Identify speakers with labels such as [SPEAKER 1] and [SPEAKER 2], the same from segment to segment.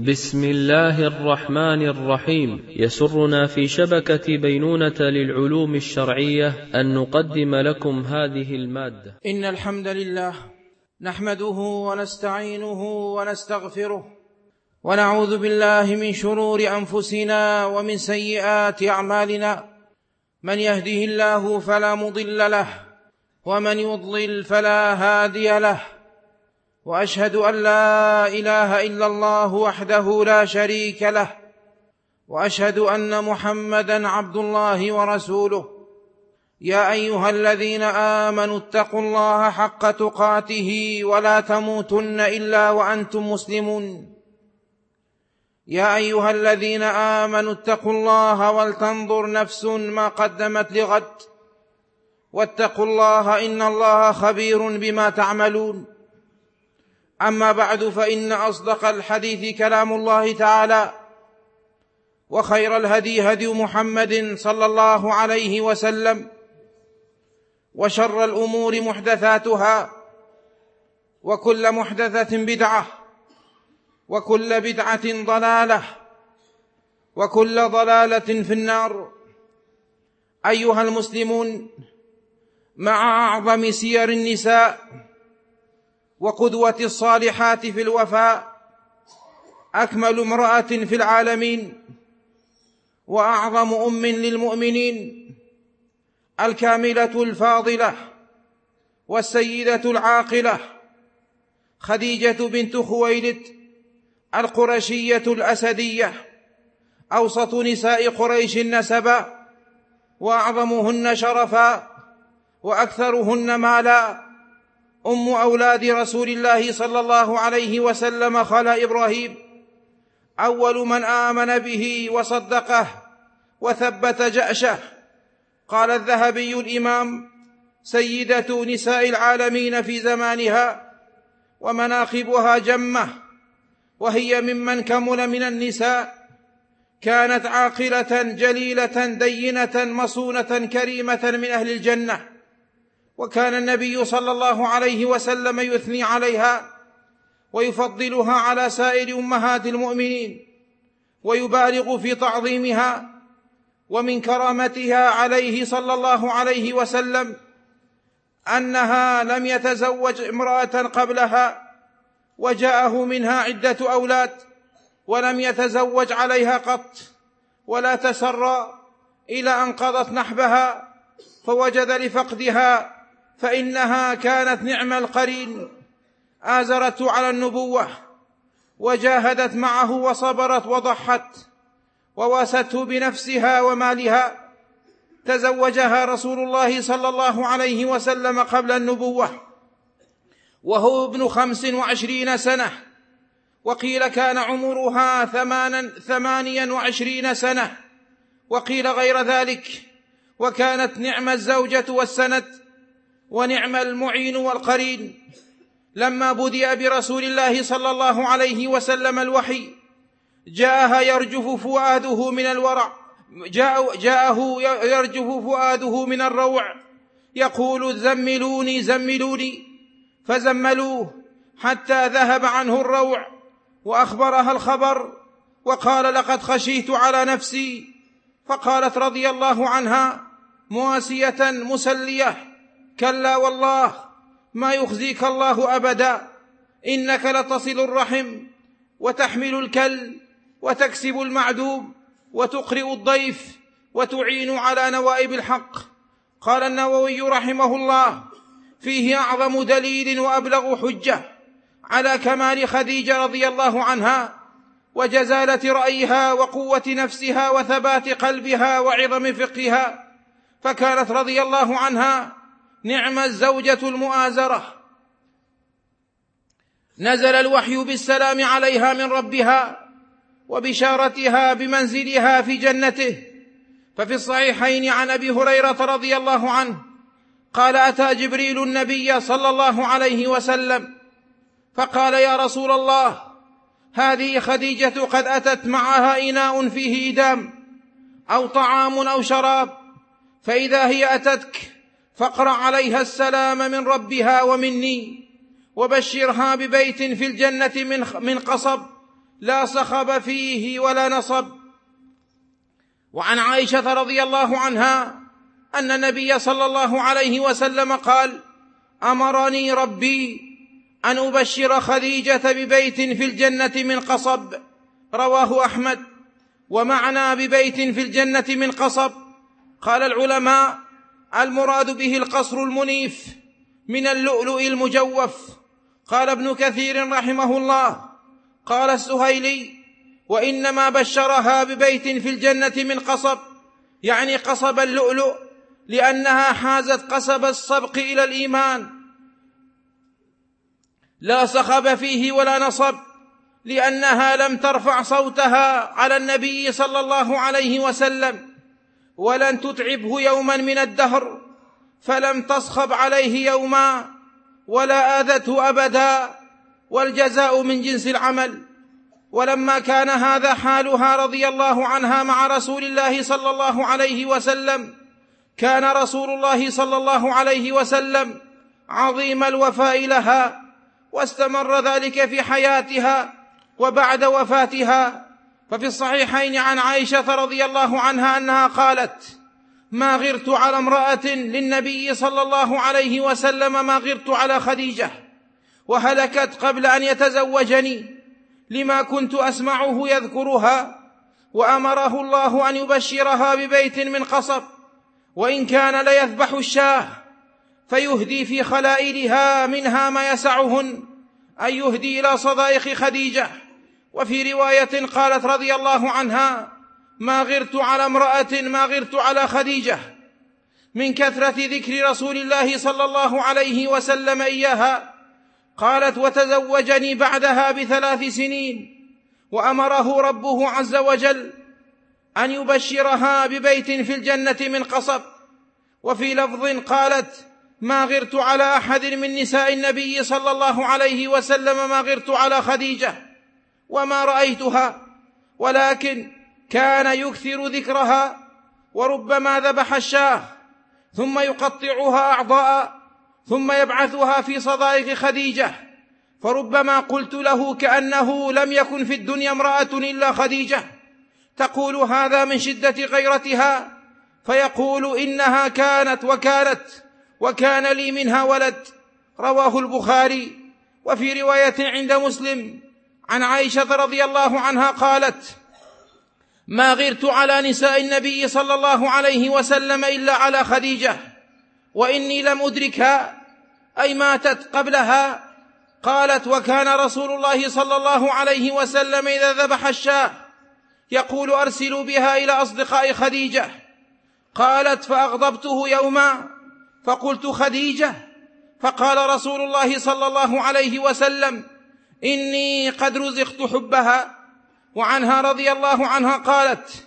[SPEAKER 1] بسم الله الرحمن الرحيم. يسرنا في شبكة بينونة للعلوم الشرعية أن نقدم لكم هذه المادة.
[SPEAKER 2] إن الحمد لله نحمده ونستعينه ونستغفره ونعوذ بالله من شرور أنفسنا ومن سيئات أعمالنا. من يهده الله فلا مضل له ومن يضلل فلا هادي له، وأشهد أن لا إله إلا الله وحده لا شريك له، وأشهد أن محمدًا عبد الله ورسوله. يا أيها الذين آمنوا اتقوا الله حق تقاته ولا تموتن إلا وأنتم مسلمون. يا أيها الذين آمنوا اتقوا الله ولتنظر نفس ما قدمت لغد، واتقوا الله إن الله خبير بما تعملون. أما بعد، فإن أصدق الحديث كلام الله تعالى، وخير الهدي هدي محمد صلى الله عليه وسلم، وشر الأمور محدثاتها، وكل محدثة بدعة، وكل بدعة ضلالة، وكل ضلالة في النار. أيها المسلمون، مع أعظم سير النساء وقدوة الصالحات في الوفاء، أكمل امرأة في العالمين وأعظم أم للمؤمنين، الكاملة الفاضلة والسيدة العاقلة، خديجة بنت خويلد القرشية الأسدية، أوسط نساء قريش نسبا، وأعظمهن شرفا، وأكثرهن مالا، أم أولاد رسول الله صلى الله عليه وسلم خالة إبراهيم، أول من آمن به وصدقه وثبت جأشه. قال الذهبي الإمام: سيدة نساء العالمين في زمانها، ومناقبها جمة، وهي ممن كمل من النساء. كانت عاقلة جليلة دينة مصونة كريمة من أهل الجنة، وكان النبي صلى الله عليه وسلم يثني عليها ويفضلها على سائر أمهات المؤمنين، ويبالغ في تعظيمها. ومن كرامتها عليه صلى الله عليه وسلم أنها لم يتزوج امرأة قبلها، وجاءه منها عدة أولاد، ولم يتزوج عليها قط، ولا تسرى إلى أن قضت نحبها فوجد لفقدها، فإنها كانت نعم القرين. آزرته على النبوة، وجاهدت معه، وصبرت وضحت، وواسته بنفسها ومالها. تزوجها رسول الله صلى الله عليه وسلم قبل النبوة وهو ابن 25 سنة، وقيل كان عمرها 28 سنة، وقيل غير ذلك. وكانت نعم الزوجة والسند، ونعم المعين والقرين. لما بدأ برسول الله صلى الله عليه وسلم الوحي، جاءه يرجف فؤاده من الروع، يقول: زملوني زملوني، فزملوه حتى ذهب عنه الروع، وأخبرها الخبر، وقال: لقد خشيت على نفسي. فقالت رضي الله عنها مواسية مسلية: كلا والله ما يخزيك الله أبدا، إنك لتصل الرحم، وتحمل الكل، وتكسب المعدوم، وتقرئ الضيف، وتعين على نوائب الحق. قال النووي رحمه الله: فيه أعظم دليل وأبلغ حجة على كمال خديجة رضي الله عنها، وجزالة رأيها، وقوة نفسها، وثبات قلبها، وعظم فقهها. فكانت رضي الله عنها نعم الزوجة المؤازرة. نزل الوحي بالسلام عليها من ربها، وبشارتها بمنزلها في جنته. ففي الصحيحين عن أبي هريرة رضي الله عنه قال: أتى جبريل النبي صلى الله عليه وسلم فقال: يا رسول الله، هذه خديجة قد أتت معها إناء فيه إدام أو طعام أو شراب، فإذا هي أتتك فاقرأ عليها السلام من ربها ومني، وبشرها ببيت في الجنة من قصب لا صخب فيه ولا نصب. وعن عائشة رضي الله عنها أن النبي صلى الله عليه وسلم قال: أمرني ربي أن أبشر خديجة ببيت في الجنة من قصب. رواه أحمد. ومعنى ببيت في الجنة من قصب، قال العلماء: المراد به القصر المنيف من اللؤلؤ المجوف. قال ابن كثير رحمه الله: قال السهيلي: وإنما بشرها ببيت في الجنة من قصب، يعني قصب اللؤلؤ، لأنها حازت قصب السبق إلى الإيمان. لا صخب فيه ولا نصب، لأنها لم ترفع صوتها على النبي صلى الله عليه وسلم، ولن تتعبه يوما من الدهر، فلم تصخب عليه يوما ولا آذته أبدا، والجزاء من جنس العمل. ولما كان هذا حالها رضي الله عنها مع رسول الله صلى الله عليه وسلم، كان رسول الله صلى الله عليه وسلم عظيم الوفاء لها، واستمر ذلك في حياتها وبعد وفاتها. ففي الصحيحين عن عائشة رضي الله عنها أنها قالت: ما غرت على امرأة للنبي صلى الله عليه وسلم ما غرت على خديجة، وهلكت قبل أن يتزوجني، لما كنت أسمعه يذكرها، وأمره الله أن يبشرها ببيت من قصب، وإن كان ليذبح الشاه فيهدي في خلائلها منها ما يسعهن، أن يهدي إلى صدائق خديجة. وفي رواية قالت رضي الله عنها: ما غرت على امرأة ما غرت على خديجة، من كثرة ذكر رسول الله صلى الله عليه وسلم إياها. قالت: وتزوجني بعدها ب3 سنين، وأمره ربه عز وجل أن يبشرها ببيت في الجنة من قصب. وفي لفظ قالت: ما غرت على أحد من نساء النبي صلى الله عليه وسلم ما غرت على خديجة، وما رأيتها، ولكن كان يكثر ذكرها، وربما ذبح الشاه ثم يقطعها أعضاء ثم يبعثها في صدائق خديجة، فربما قلت له كأنه لم يكن في الدنيا امرأة إلا خديجة تقول هذا من شدة غيرتها، فيقول: إنها كانت وكان لي منها ولد. رواه البخاري. وفي رواية عند مسلم عن عائشة رضي الله عنها قالت: ما غرت على نساء النبي صلى الله عليه وسلم إلا على خديجة، وإني لم أدركها، أي ماتت قبلها. قالت: وكان رسول الله صلى الله عليه وسلم إذا ذبح الشاه يقول: أرسلوا بها إلى أصدقاء خديجة. قالت: فأغضبته يوما فقلت: خديجة؟ فقال رسول الله صلى الله عليه وسلم: إني قد رزقت حبها. وعنها رضي الله عنها قالت: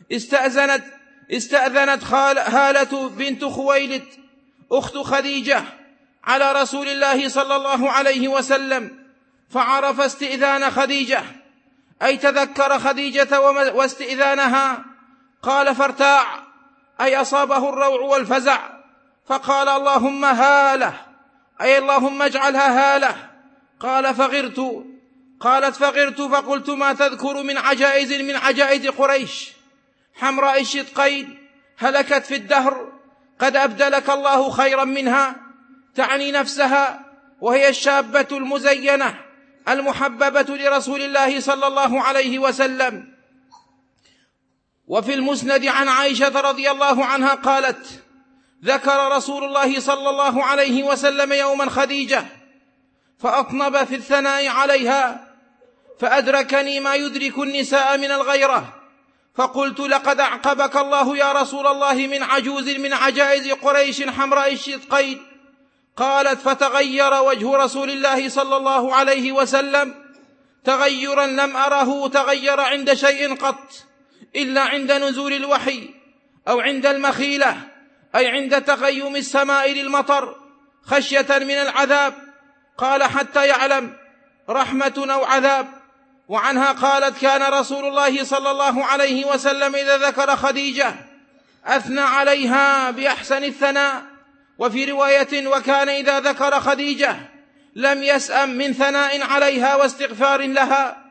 [SPEAKER 2] استأذنت هالة بنت خويلد أخت خديجة على رسول الله صلى الله عليه وسلم، فعرف استئذان خديجة، أي تذكر خديجة واستئذانها. قال: فارتاع، أي أصابه الروع والفزع، فقال: اللهم هالة، أي اللهم اجعلها هالة. قال: فغرت. قالت: فغرت فقلت: ما تذكر من عجائز قريش؟ حمراء الشدقين هلكت في الدهر، قد أبدلك الله خيرا منها، تعني نفسها، وهي الشابة المزينة المحببة لرسول الله صلى الله عليه وسلم. وفي المسند عن عائشة رضي الله عنها قالت: ذكر رسول الله صلى الله عليه وسلم يوما خديجة فأطنب في الثناء عليها، فأدركني ما يدرك النساء من الغيرة، فقلت: لقد أعقبك الله يا رسول الله من عجوز من عجائز قريش حمراء الشدقين. قالت: فتغير وجه رسول الله صلى الله عليه وسلم تغيرا لم أره تغير عند شيء قط، إلا عند نزول الوحي أو عند المخيلة، أي عند تغيم السماء للمطر خشية من العذاب. قال: حتى يعلم رحمة أو عذاب. وعنها قالت: كان رسول الله صلى الله عليه وسلم إذا ذكر خديجة أثنى عليها بأحسن الثناء. وفي رواية: وكان إذا ذكر خديجة لم يسأم من ثناء عليها واستغفار لها.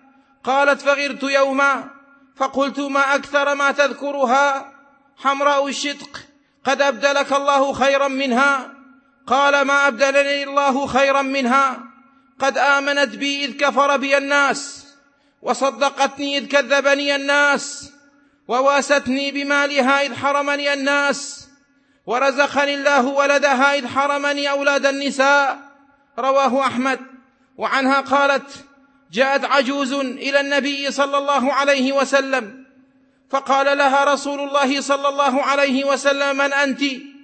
[SPEAKER 2] قالت: فغرت يوما فقلت: ما أكثر ما تذكرها، حمراء الشدق، قد أبدلك الله خيرا منها. قال: ما أبدلني الله خيرا منها، قد آمنت بي إذ كفر بي الناس، وصدقتني إذ كذبني الناس، وواستني بمالها إذ حرمني الناس، ورزقني الله ولدها إذ حرمني أولاد النساء. رواه أحمد. وعنها قالت: جاءت عجوز إلى النبي صلى الله عليه وسلم فقال لها رسول الله صلى الله عليه وسلم: من أنت؟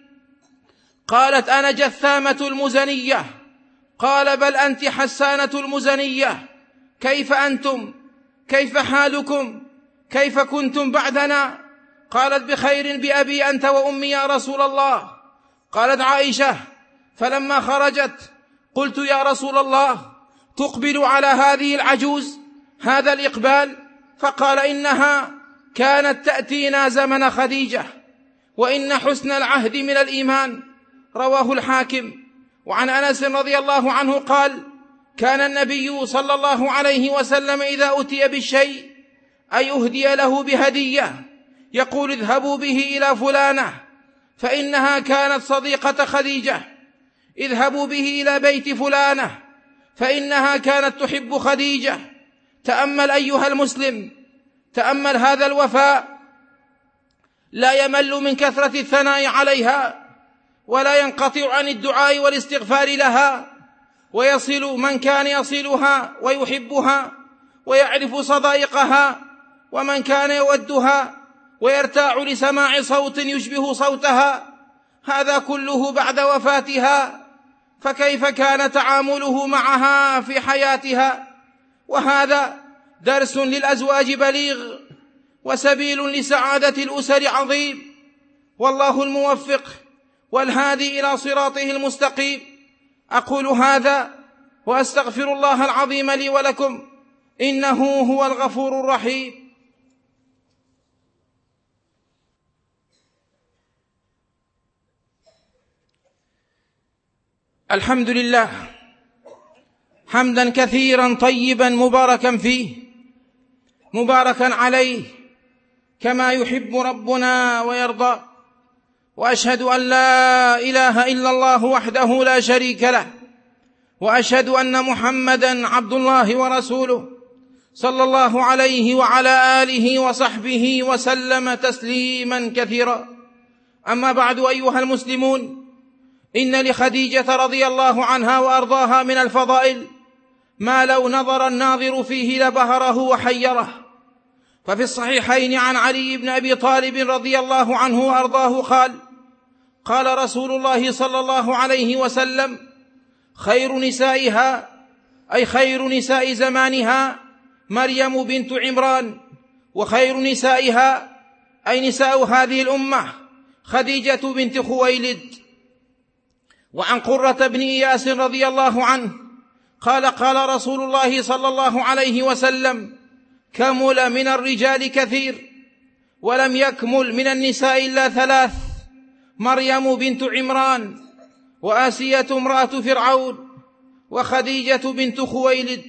[SPEAKER 2] قالت: أنا جثامة المزنية. قال: بل أنت حسانة المزنية. كيف أنتم؟ كيف حالكم؟ كيف كنتم بعدنا؟ قالت: بخير بأبي أنت وأمي يا رسول الله. قالت عائشة: فلما خرجت قلت: يا رسول الله، تقبل على هذه العجوز هذا الإقبال؟ فقال: إنها كانت تأتينا زمن خديجة، وإن حسن العهد من الإيمان. رواه الحاكم. وعن أنس رضي الله عنه قال: كان النبي صلى الله عليه وسلم إذا أتي بالشيء أي أهدي له بهدية يقول: اذهبوا به إلى فلانة فإنها كانت صديقة خديجة، اذهبوا به إلى بيت فلانة فإنها كانت تحب خديجة. تأمل أيها المسلم، تأمل هذا الوفاء، لا يمل من كثرة الثناء عليها، ولا ينقطع عن الدعاء والاستغفار لها، ويصل من كان يصلها ويحبها ويعرف صدائقها، ومن كان يودها ويرتاع لسماع صوت يشبه صوتها، هذا كله بعد وفاتها. فكيف كان تعامله معها في حياتها؟ وهذا درس للأزواج بليغ، وسبيل لسعادة الأسر عظيم، والله الموفق والهادي إلى صراطه المستقيم. أقول هذا وأستغفر الله العظيم لي ولكم، إنه هو الغفور الرحيم. الحمد لله حمدا كثيرا طيبا مباركا فيه، مباركا عليه كما يحب ربنا ويرضى. وأشهد أن لا إله إلا الله وحده لا شريك له، وأشهد أن محمدا عبد الله ورسوله صلى الله عليه وعلى آله وصحبه وسلم تسليما كثيرا. أما بعد أيها المسلمون، إن لخديجة رضي الله عنها وأرضاها من الفضائل ما لو نظر الناظر فيه لبهره وحيره. ففي الصحيحين عن علي بن أبي طالب رضي الله عنه وأرضاه قال: قال رسول الله صلى الله عليه وسلم: خير نسائها، أي خير نساء زمانها، مريم بنت عمران، وخير نسائها أي نساء هذه الأمة خديجة بنت خويلد. وعن قرة بن إياس رضي الله عنه قال: قال رسول الله صلى الله عليه وسلم: كمل من الرجال كثير، ولم يكمل من النساء إلا ثلاث: مريم بنت عمران، وآسية امرأة فرعون، وخديجة بنت خويلد.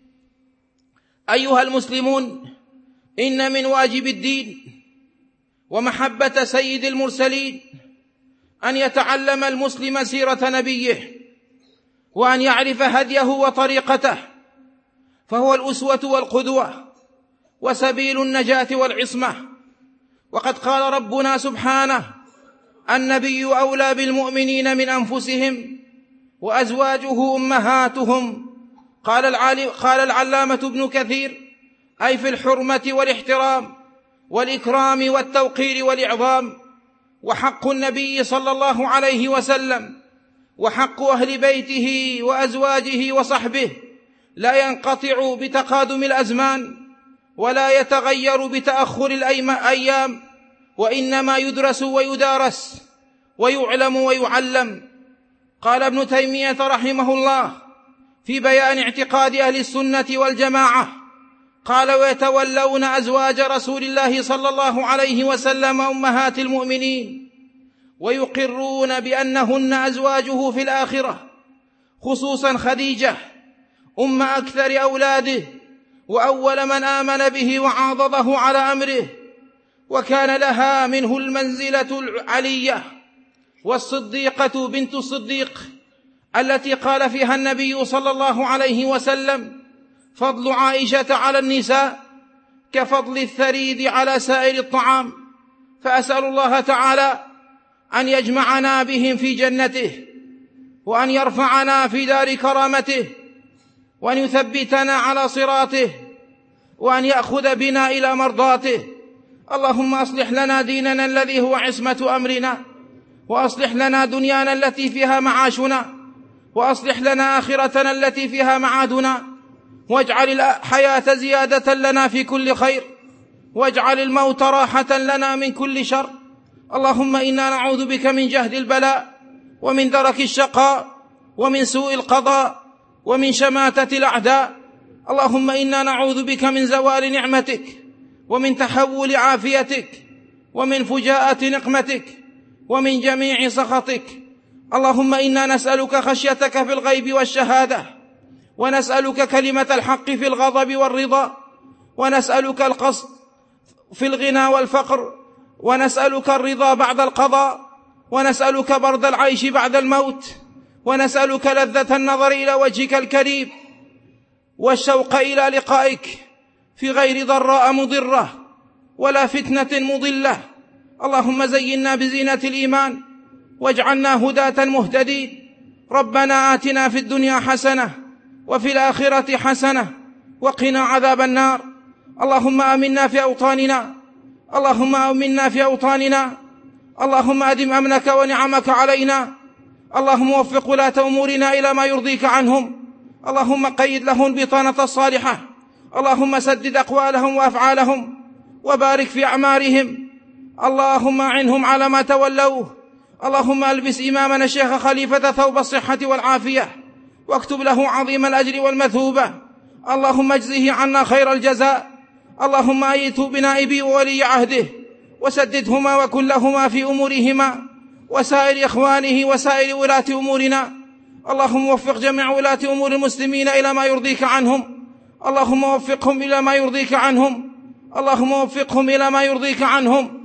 [SPEAKER 2] أيها المسلمون، إن من واجب الدين ومحبة سيد المرسلين أن يتعلم المسلم سيرة نبيه، وأن يعرف هديه وطريقته، فهو الأسوة والقدوة وسبيل النجاة والعصمة. وقد قال ربنا سبحانه: النبي أولى بالمؤمنين من أنفسهم وأزواجه أمهاتهم. قال العلامة ابن كثير: أي في الحرمة والاحترام والإكرام والتوقير والإعظام. وحق النبي صلى الله عليه وسلم وحق أهل بيته وأزواجه وصحبه لا ينقطع بتقادم الأزمان، ولا يتغير بتأخر الأيام، وإنما يدرس ويدارس ويعلم ويعلم. قال ابن تيمية رحمه الله في بيان اعتقاد أهل السنة والجماعة، قال: ويتولون أزواج رسول الله صلى الله عليه وسلم أمهات المؤمنين، ويقرون بأنهن أزواجه في الآخرة، خصوصا خديجة أم أكثر أولاده وأول من آمن به وعاضده على أمره، وكان لها منه المنزلة العلية، والصديقة بنت الصديق التي قال فيها النبي صلى الله عليه وسلم: فضل عائشة على النساء كفضل الثريد على سائر الطعام. فأسأل الله تعالى أن يجمعنا بهم في جنته، وأن يرفعنا في دار كرامته، وأن يثبتنا على صراطه، وأن يأخذ بنا إلى مرضاته. اللهم أصلح لنا ديننا الذي هو عصمة أمرنا، وأصلح لنا دنيانا التي فيها معاشنا، وأصلح لنا آخرتنا التي فيها معادنا، واجعل الحياة زيادة لنا في كل خير، واجعل الموت راحة لنا من كل شر. اللهم إنا نعوذ بك من جهد البلاء، ومن درك الشقاء، ومن سوء القضاء، ومن شماتة الأعداء. اللهم إنا نعوذ بك من زوال نعمتك، ومن تحول عافيتك، ومن فجاءة نقمتك، ومن جميع سخطك. اللهم إنا نسألك خشيتك في الغيب والشهادة، ونسألك كلمة الحق في الغضب والرضا، ونسألك القصد في الغنى والفقر، ونسألك الرضا بعد القضاء، ونسألك برد العيش بعد الموت، ونسألك لذة النظر إلى وجهك الكريم، والشوق إلى لقائك في غير ضراء مضرة ولا فتنة مضلة. اللهم زينا بزينة الإيمان، واجعلنا هداة مهتدين. ربنا آتنا في الدنيا حسنة، وفي الآخرة حسنة، وقنا عذاب النار. اللهم آمنا في أوطاننا، اللهم آمنا في أوطاننا. اللهم أدم أمنك ونعمك علينا. اللهم وفق ولاة أمورنا إلى ما يرضيك عنهم. اللهم قيد لهم البطانة الصالحة. اللهم سدد أقوالهم وأفعالهم، وبارك في أعمارهم. اللهم أعنهم على ما تولوه. اللهم ألبس إمامنا الشيخ خليفة ثوب الصحة والعافية، واكتب له عظيم الأجر والمثوبة. اللهم اجزه عنا خير الجزاء. اللهم أيده بنائبه وولي عهده، وسددهما وكلهما في أمورهما، وسائر إخوانه وسائر ولاة أمورنا. اللهم وفق جميع ولاة أمور المسلمين إلى ما يرضيك عنهم. اللهم وفقهم إلى ما يرضيك عنهم. اللهم وفقهم إلى ما يرضيك عنهم.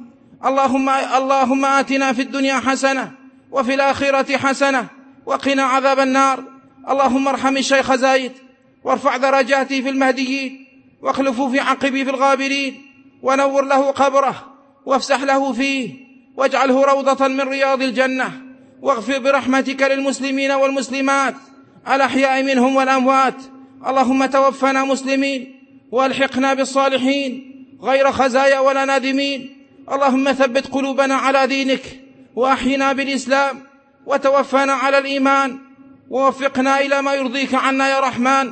[SPEAKER 2] اللهم آتنا في الدنيا حسنة، وفي الآخرة حسنة، وقنا عذاب النار. اللهم ارحم الشيخ زايد، وارفع درجاته في المهديين، واخلفه في عقبه في الغابرين، ونور له قبره، وافسح له فيه، واجعله روضة من رياض الجنة. واغفر برحمتك للمسلمين والمسلمات الأحياء منهم والأموات. اللهم توفنا مسلمين، والحقنا بالصالحين غير خزايا ولا نادمين. اللهم ثبت قلوبنا على دينك، وأحينا بالإسلام، وتوفنا على الإيمان، ووفقنا إلى ما يرضيك عنا يا رحمن.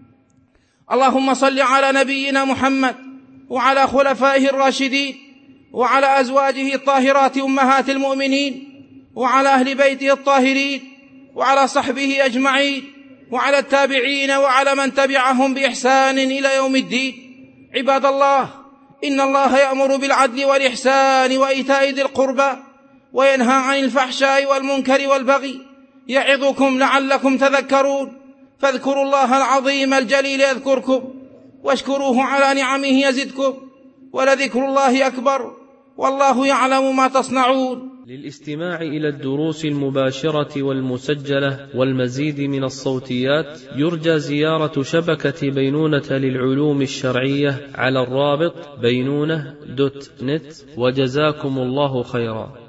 [SPEAKER 2] اللهم صل على نبينا محمد، وعلى خلفائه الراشدين، وعلى أزواجه الطاهرات أمهات المؤمنين، وعلى أهل بيته الطاهرين، وعلى صحبه أجمعين، وعلى التابعين، وعلى من تبعهم بإحسان إلى يوم الدين. عباد الله، إن الله يأمر بالعدل والإحسان وإيتاء ذي القربى، وينهى عن الفحشاء والمنكر والبغي، يعظكم لعلكم تذكرون. فاذكروا الله العظيم الجليل يذكركم، واشكروه على نعمه يزدكم، ولذكر الله أكبر، والله يعلم ما تصنعون.
[SPEAKER 1] للاستماع إلى الدروس المباشرة والمسجلة والمزيد من الصوتيات، يرجى زيارة شبكة بينونة للعلوم الشرعية على الرابط بينونة.net. وجزاكم الله خيرا.